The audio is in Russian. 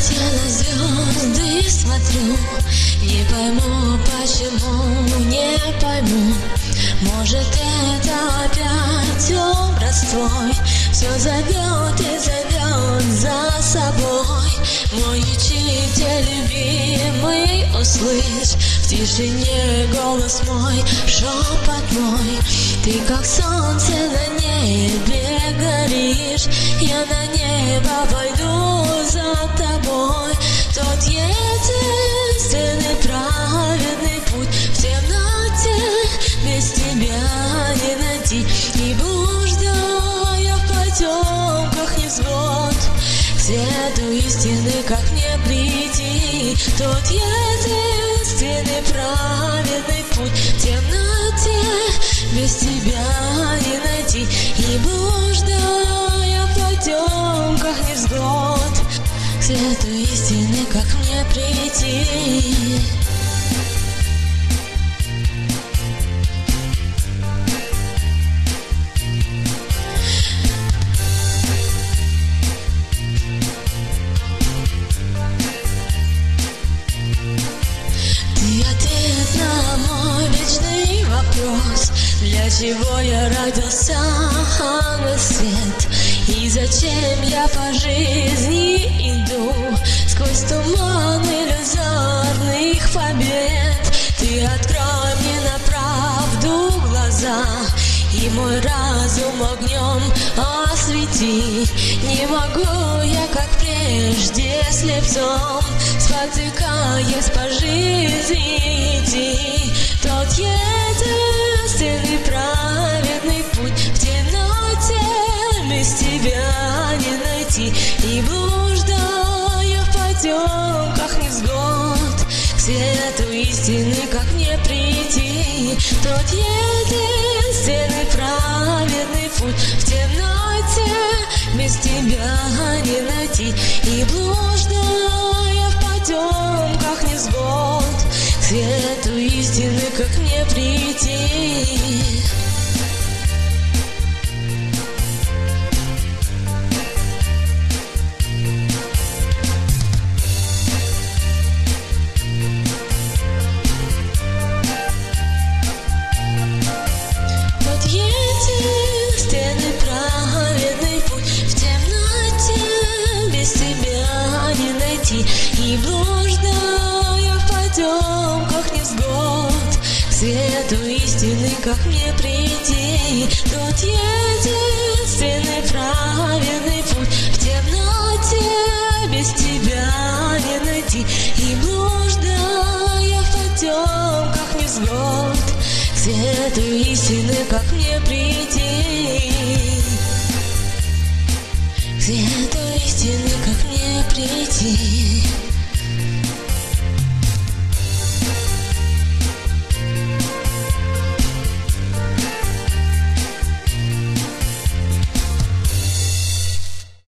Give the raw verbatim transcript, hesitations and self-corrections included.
я на звезды смотрю, не пойму, почему, не пойму. Может, это опять образ твой все зовет и зовет за собой. Мой учитель любимый, услышь в тишине голос мой, шепот мой. Ты как солнце на небе горишь, я на небо пойду за тобой. Тот единственный праведный путь, в темноте без тебя не найти. И блуждая в потемках невзгод, к свету истины как мне прийти. Тот единственный праведный путь, в темноте без тебя не найти. И блуждая в потемках невзгод, к свету истины как мне прийти. Для чего я родился на свет? И зачем я по жизни иду сквозь туман иллюзорных побед? Ты открой мне на правду глаза и мой разум огнем освети. Не могу я, как прежде, слепцом, спотыкаясь по жизни идти. Тот единственный праведный путь, в темноте без тебя не найти. И блуждая в потемках невзгод, к свету истины как мне прийти. Тот единственный праведный путь, в темноте без тебя не найти. И блуждая в потемках невзгод, к свету истины как мне прийти. Тот единственный праведный путь, в темноте без тебя не найти. И блуждая в потемках невзгод, к свету истины как мне прийти. Тот единственный праведный путь, в темноте без тебя не найти. И блуждая в потемках невзгод, к свету истины как мне прийти. К свету истины как мне прийти.